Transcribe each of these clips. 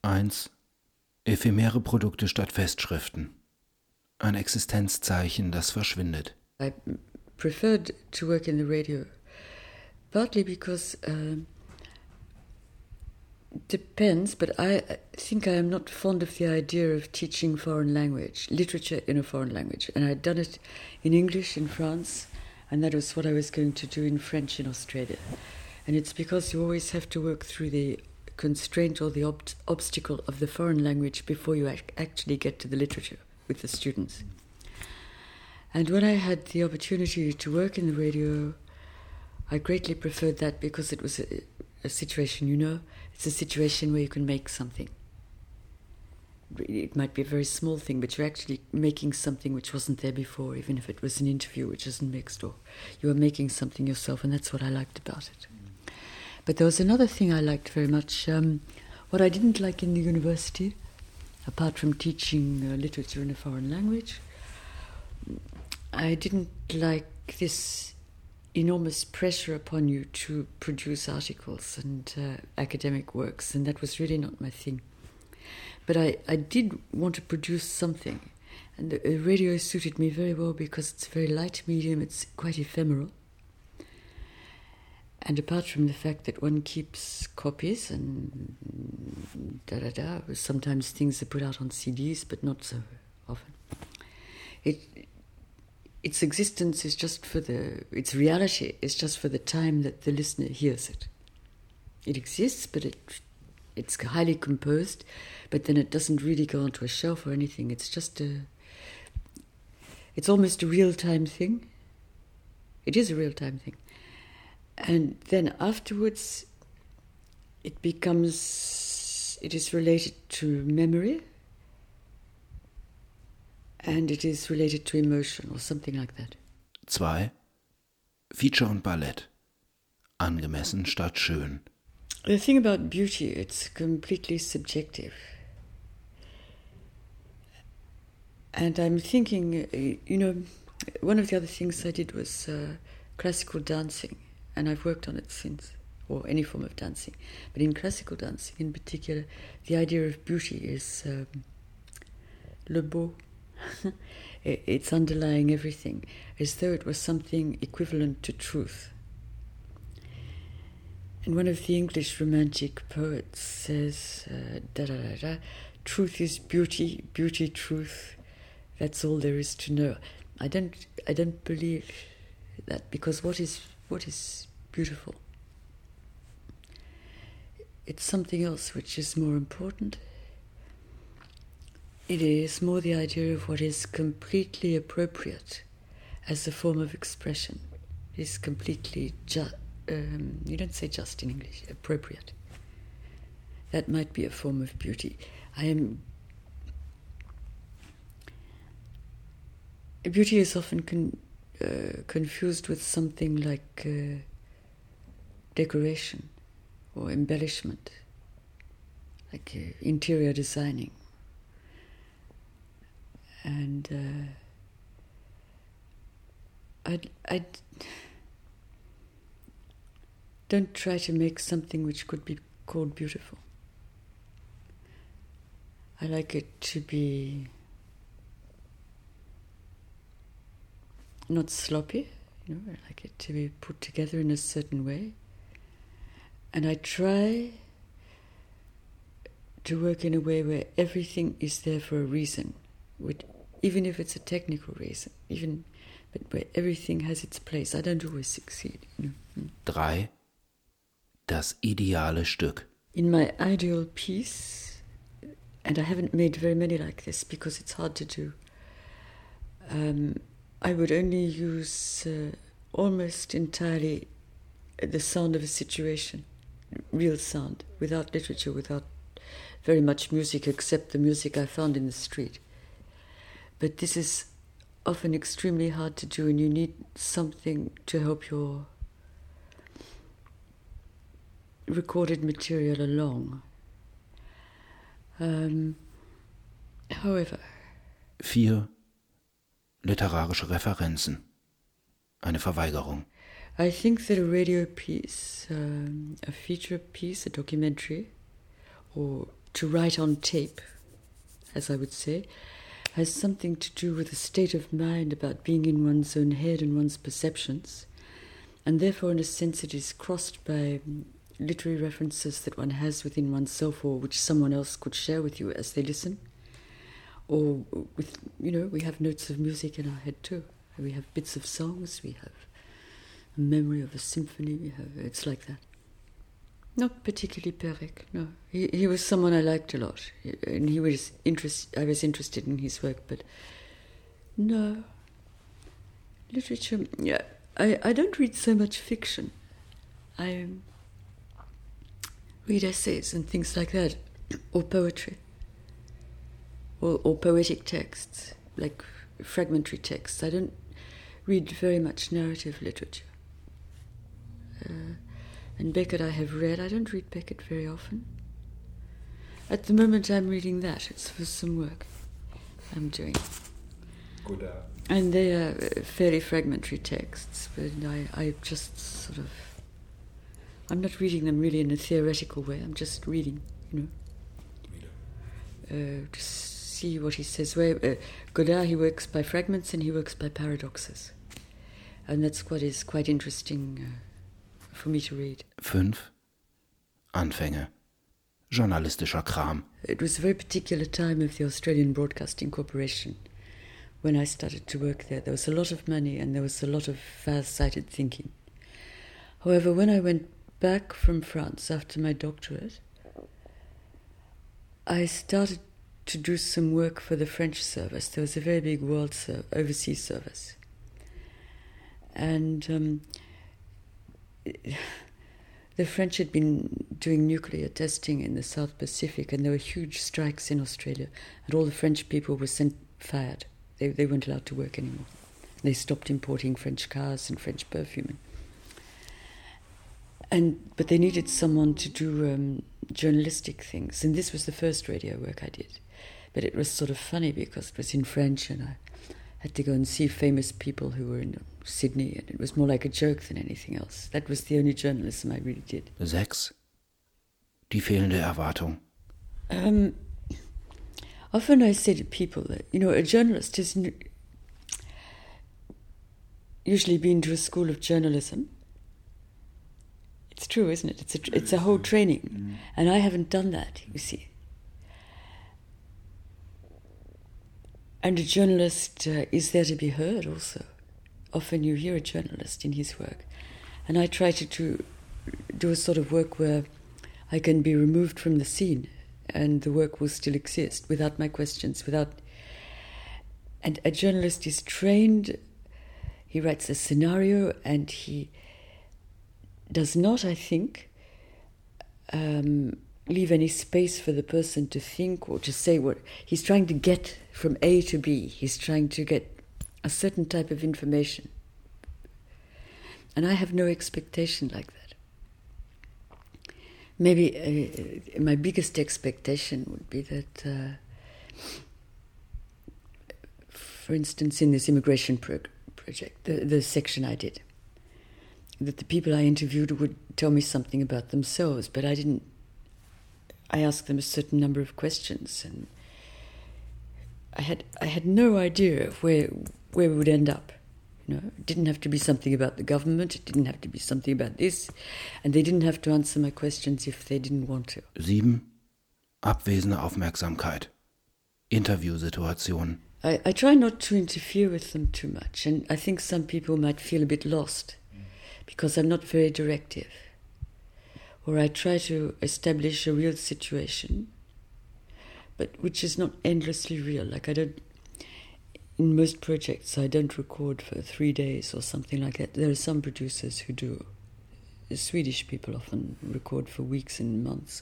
1. Ephemere Produkte statt Festschriften. Ein Existenzzeichen, das verschwindet. I preferred to work in the radio, partly because depends, but I think I am not fond of the idea of teaching foreign language, literature in a foreign language. And I'd done it in English in France, and that was what I was going to do in French in Australia. And it's because you always have to work through the constraint or the obstacle of the foreign language before you actually get to the literature with the students. And when I had the opportunity to work in the radio, I greatly preferred that because it was a situation, it's a situation where you can make something. It might be a very small thing, but you're actually making something which wasn't there before, even if it was an interview which isn't mixed, or you are making something yourself, and that's what I liked about it. But there was another thing I liked very much. What I didn't like in the university, apart from teaching literature in a foreign language, I didn't like this enormous pressure upon you to produce articles and academic works, and that was really not my thing. But I did want to produce something, and the radio suited me very well because it's a very light medium, it's quite ephemeral. And apart from the fact that one keeps copies and sometimes things are put out on CDs, but not so often. Its existence is just its reality is just for the time that the listener hears it. It exists, but it's highly composed, but then it doesn't really go onto a shelf or anything. It's just it's almost a real-time thing. It is a real-time thing. And then afterwards, it is related to memory, and it is related to emotion or something like that. 2. Feature und Ballett. Angemessen statt schön. The thing about beauty, it's completely subjective. And I'm thinking, one of the other things I did was classical dancing, and I've worked on it since, or any form of dancing. But in classical dancing in particular, the idea of beauty is le beau. It's underlying everything, as though it was something equivalent to truth. And one of the English romantic poets says, truth is beauty, beauty truth, that's all there is to know. I don't believe that, because what is beautiful? It's something else which is more important. It is more the idea of what is completely appropriate as a form of expression. It is completely you don't say just in English, appropriate. That might be a form of beauty. Beauty is often confused with something like decoration or embellishment, like interior designing. And I don't try to make something which could be called beautiful. I like it to be not sloppy, I like it to be put together in a certain way. And I try to work in a way where everything is there for a reason, even if it's a technical reason, but where everything has its place. I don't always succeed. 3. Das ideale Stück. In my ideal piece, and I haven't made very many like this because it's hard to do, I would only use almost entirely the sound of a situation, real sound, without literature, without very much music, except the music I found in the street. But this is often extremely hard to do, and you need something to help your recorded material along. However. 4. Literarische Referenzen. Eine Verweigerung. I think that a radio piece, a feature piece, a documentary, or to write on tape, as I would say, has something to do with a state of mind about being in one's own head and one's perceptions, and therefore in a sense it is crossed by literary references that one has within oneself or which someone else could share with you as they listen. Or with, we have notes of music in our head too. We have bits of songs, we have a memory of a symphony, it's like that. Not particularly Perec, no. He was someone I liked a lot, and I was interested in his work, but no. Literature, yeah, I don't read so much fiction. I read essays and things like that, or poetry, or poetic texts, like fragmentary texts. I don't read very much narrative literature. And Beckett I have read. I don't read Beckett very often. At the moment I'm reading that. It's for some work I'm doing. Good. And they are fairly fragmentary texts, but I just sort of... I'm not reading them really in a theoretical way. I'm just reading, to see what he says. Godard, he works by fragments and he works by paradoxes. And that's what is quite interesting for me to read. 5. Anfänge. Journalistischer Kram. It was a very particular time of the Australian Broadcasting Corporation. When I started to work there was a lot of money and there was a lot of far-sighted thinking. However, when I went back from France after my doctorate, I started to do some work for the French service. There was a very big overseas service. And the French had been doing nuclear testing in the South Pacific, and there were huge strikes in Australia, and all the French people were fired. They weren't allowed to work anymore. They stopped importing French cars and French perfume. But they needed someone to do journalistic things, and this was the first radio work I did. But it was sort of funny because it was in French, and I had to go and see famous people who were in Sydney, and it was more like a joke than anything else. That was the only journalism I really did. 6. Die fehlende Erwartung. Often I say to people that, a journalist hasn't usually been to a school of journalism. It's true, isn't it? It's a whole training. And I haven't done that, you see. And a journalist is there to be heard also. Often you hear a journalist in his work. And I try to do a sort of work where I can be removed from the scene and the work will still exist without my questions, And a journalist is trained, he writes a scenario, and he does not, I think, leave any space for the person to think or to say what he's trying to get from A to B. He's trying to get a certain type of information. And I have no expectation like that. Maybe my biggest expectation would be that, for instance, in this immigration project, the section I did, that the people I interviewed would tell me something about themselves, but I didn't. I asked them a certain number of questions, and I had no idea of where we would end up. It didn't have to be something about the government, it didn't have to be something about this, and they didn't have to answer my questions if they didn't want to. 7. Abwesende Aufmerksamkeit. Interviewsituationen. I try not to interfere with them too much, and I think some people might feel a bit lost because I'm not very directive. Or I try to establish a real situation, but which is not endlessly real. In most projects, I don't record for 3 days or something like that. There are some producers who do. The Swedish people often record for weeks and months.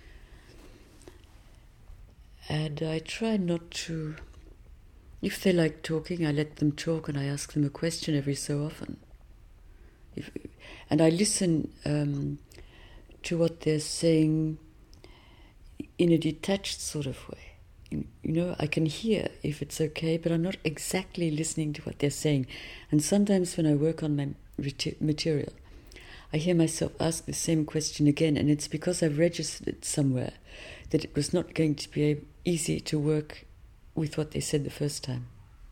And I try not to... If they like talking, I let them talk and I ask them a question every so often. And I listen to what they're saying in a detached sort of way. I can hear if it's okay, but I'm not exactly listening to what they're saying. And sometimes when I work on my material, I hear myself ask the same question again, and it's because I've registered it somewhere that it was not going to be easy to work with what they said the first time.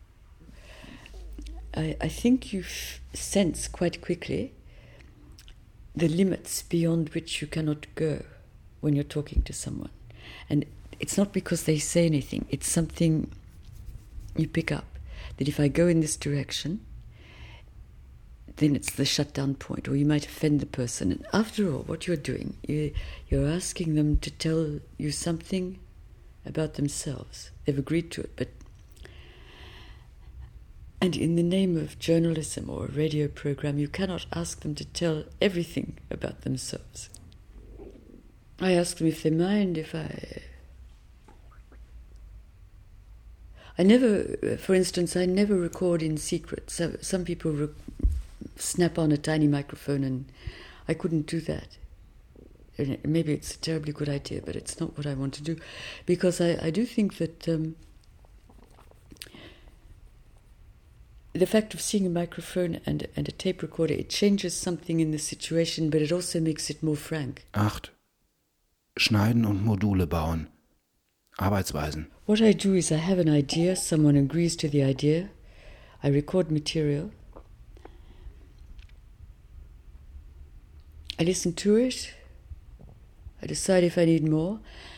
I think you sense quite quickly the limits beyond which you cannot go when you're talking to someone. And it's not because they say anything, it's something you pick up, that if I go in this direction, then it's the shutdown point, or you might offend the person. And after all, what you're doing, you're asking them to tell you something about themselves. They've agreed to it, and in the name of journalism or a radio program, you cannot ask them to tell everything about themselves. I ask them if they mind if I never, for instance, I never record in secret. So some people snap on a tiny microphone, and I couldn't do that. And maybe it's a terribly good idea, but it's not what I want to do, because I do think that the fact of seeing a microphone and a tape recorder, it changes something in the situation, but it also makes it more frank. 8. Schneiden und Module bauen. Arbeitsweisen. What I do is I have an idea, someone agrees to the idea, I record material, I listen to it, I decide if I need more,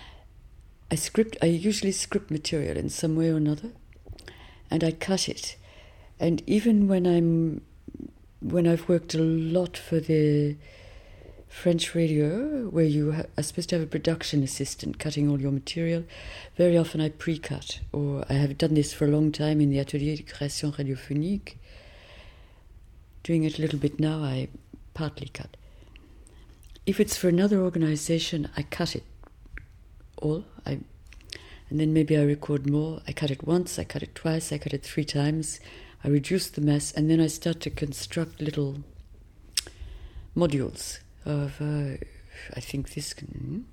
I usually script material in some way or another, and I cut it. And even when I've worked a lot for the French radio, where you are supposed to have a production assistant cutting all your material, very often I pre-cut, or I have done this for a long time in the Atelier de Création Radiophonique. Doing it a little bit now, I partly cut. If it's for another organization, I cut it all, and then maybe I record more. I cut it once, I cut it twice, I cut it 3 times. I reduce the mess, and then I start to construct little modules of, I think this can...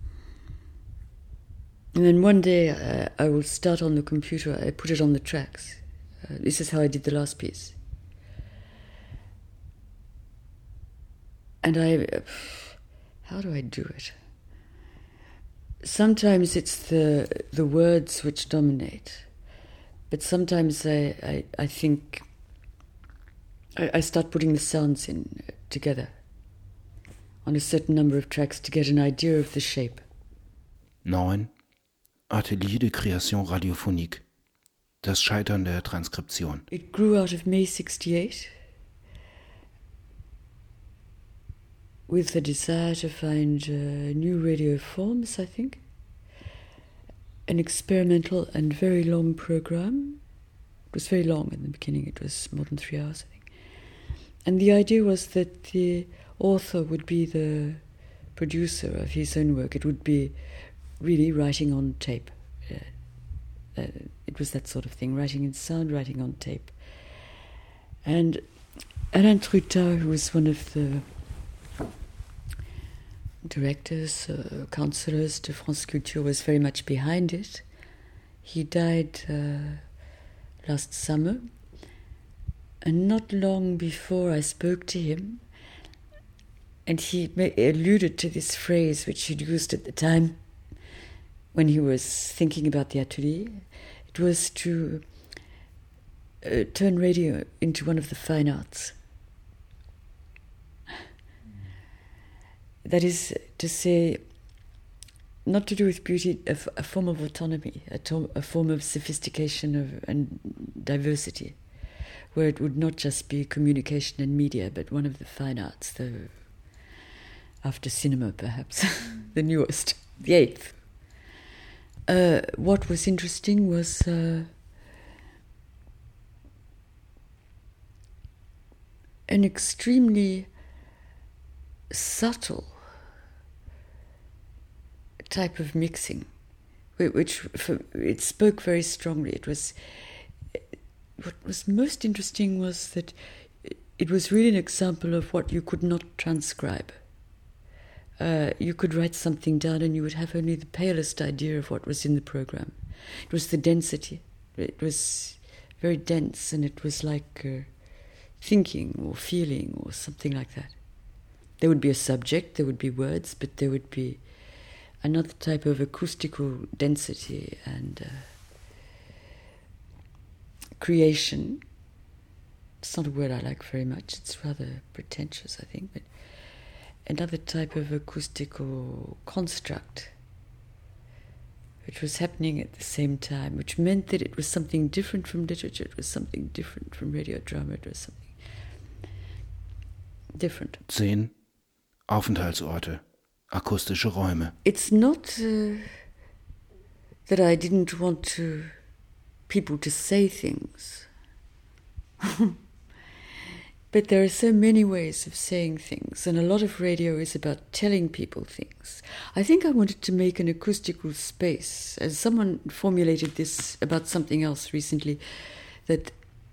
And then one day I will start on the computer, I put it on the tracks. This is how I did the last piece. And how do I do it? Sometimes it's the words which dominate. But sometimes I think I start putting the sounds in together on a certain number of tracks to get an idea of the shape. 9. Atelier de Création Radiophonique. Das Scheitern der Transkription. It grew out of May 68 with the desire to find new radio forms, I think. An experimental and very long program. It was very long in the beginning, it was more than 3 hours, I think. And the idea was that the author would be the producer of his own work. It would be really writing on tape. It was that sort of thing, writing in sound, writing on tape. And Alain Trutard, who was one of the directors, councillors to France Culture, was very much behind it. He died last summer, and not long before I spoke to him, and he alluded to this phrase which he'd used at the time when he was thinking about the atelier. It was to turn radio into one of the fine arts. That is to say, not to do with beauty, a form of autonomy, a form of sophistication and diversity, where it would not just be communication and media, but one of the fine arts, after cinema perhaps, the newest, the 8th. What was interesting was an extremely subtle type of mixing, which it spoke very strongly. It was, what was most interesting was that it was really an example of what you could not transcribe. You could write something down and you would have only the palest idea of what was in the program. It was the density. It was very dense, and it was like thinking or feeling or something like that. There would be a subject, there would be words, but there would be another type of acoustical density and creation. It's not a word I like very much. It's rather pretentious, I think, but another type of acoustical construct which was happening at the same time, which meant that it was something different from literature, it was something different from radio drama, it was something different. 10. Aufenthaltsorte. Akustische Räume. It's not that I didn't want people to say things. But there are so many ways of saying things, and a lot of radio is about telling people things. I think I wanted to make an acoustical space, as someone formulated this about something else recently, that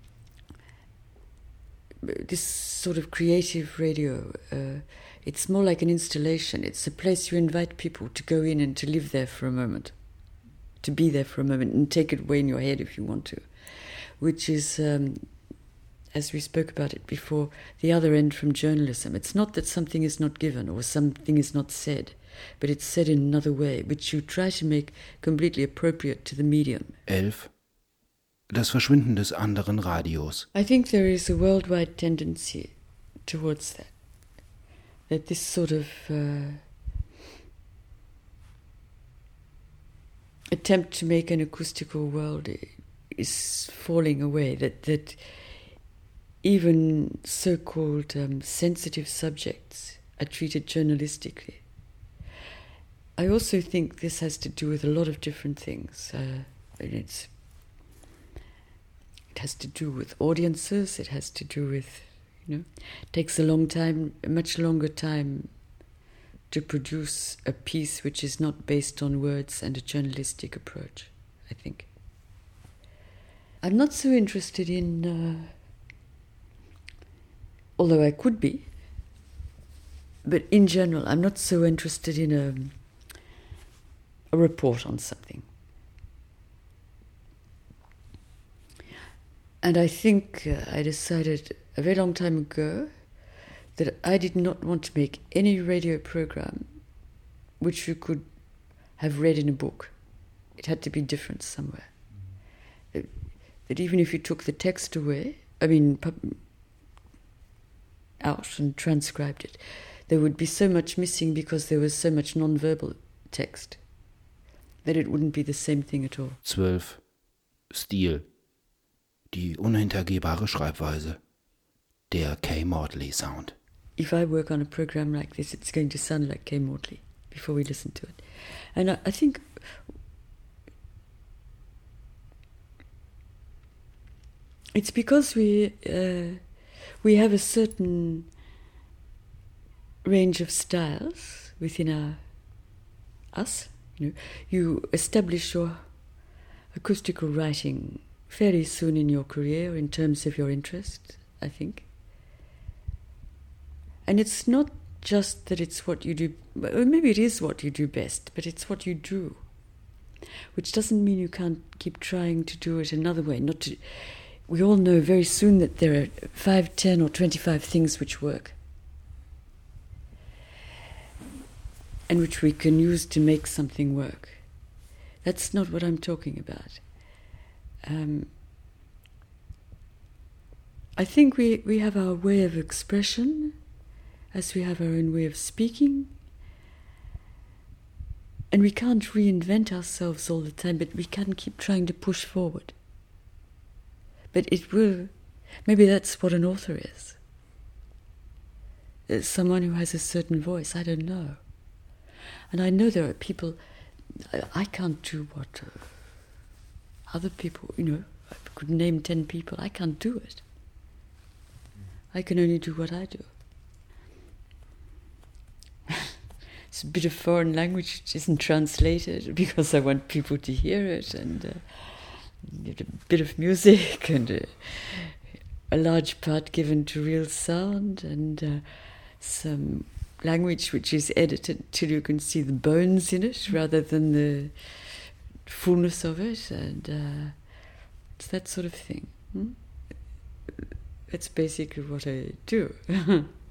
this sort of creative radio, it's more like an installation. It's a place you invite people to go in and to live there for a moment, to be there for a moment and take it away in your head if you want to, which is... as we spoke about it before, the other end from journalism. It's not that something is not given or something is not said, but it's said in another way, which you try to make completely appropriate to the medium. 11. Das Verschwinden des anderen Radios. I think there is a worldwide tendency towards that this sort of attempt to make an acoustical world is falling away, that even so-called sensitive subjects are treated journalistically. I also think this has to do with a lot of different things. It has to do with audiences, it has to do with, it takes a much longer time to produce a piece which is not based on words and a journalistic approach, I think. I'm not so interested in... although I could be, but in general, I'm not so interested in a report on something. And I think I decided a very long time ago that I did not want to make any radio program which you could have read in a book. It had to be different somewhere. That even if you took the text away, out and transcribed it, there would be so much missing because there was so much non-verbal text that it wouldn't be the same thing at all. 12. Stil. Die unhintergehbare Schreibweise. Der Kay Mortley Sound. If I work on a program like this, it's going to sound like Kay Mortley before we listen to it. And I think it's because we have a certain range of styles within us. You establish your acoustical writing fairly soon in your career in terms of your interest, I think. And it's not just that it's what you do, or maybe it is what you do best, but it's what you do, which doesn't mean you can't keep trying to do it another way. We all know very soon that there are 5, 10 or 25 things which work and which we can use to make something work. That's not what I'm talking about. I think we have our way of expression as we have our own way of speaking, and we can't reinvent ourselves all the time, but we can keep trying to push forward. But it will. Maybe that's what an author is. It's someone who has a certain voice. I don't know. And I know there are people. I can't do what other people. I could name 10 people. I can't do it. I can only do what I do. It's a bit of foreign language which isn't translated because I want people to hear it, and a bit of music and a large part given to real sound, and some language which is edited till you can see the bones in it rather than the fullness of it, and it's that sort of thing. That's basically what I do.